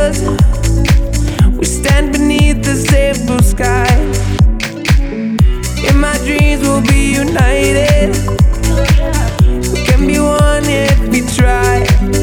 us. We stand beneath the same blue sky. In my dreams we'll be united. We can be one if we try.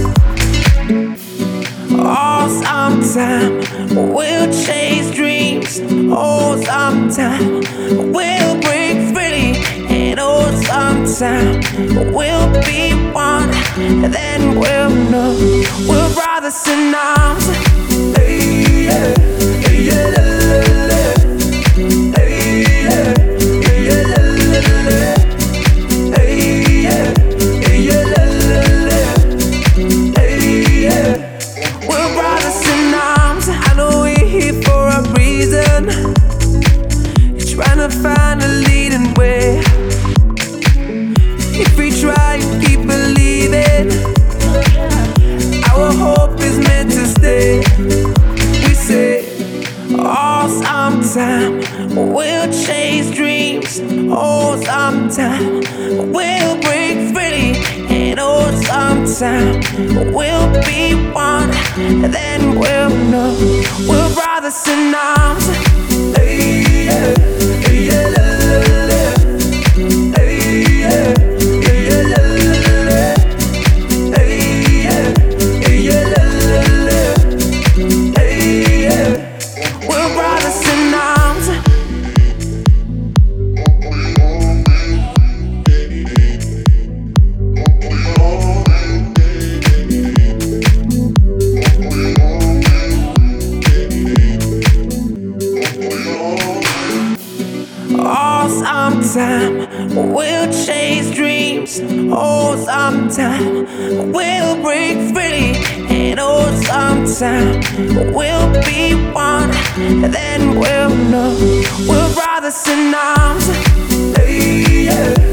Oh, sometime we'll chase dreams. Oh, sometime we'll break free. And oh, sometime we'll be one. And then we'll know we're brothers in arms. Hey, yeah, hey, yeah, la, la, la. Hey, yeah, hey, yeah, la, la, la. Hey, yeah, hey, yeah, la, la, la. Hey, yeah. We're brothers in arms. I know we're here for a reason. Trying to find a leading way. If we try and keep believing, our hope is meant to stay. We say, oh, sometime we'll chase dreams. Oh, sometime we'll break free. And oh, sometime we'll be one. And then we'll know we're brothers in arms. Hey, yeah, hey, yeah, la, la, la. Hey, yeah, hey, yeah, la, la, la. Hey, yeah, hey, yeah, la, la, la. Hey, yeah, we're brothers in arms. Oh, sometime we'll chase dreams. Oh, sometime we'll break free. And oh, sometime we'll be one. And then we'll know we're brothers in arms. Hey, yeah.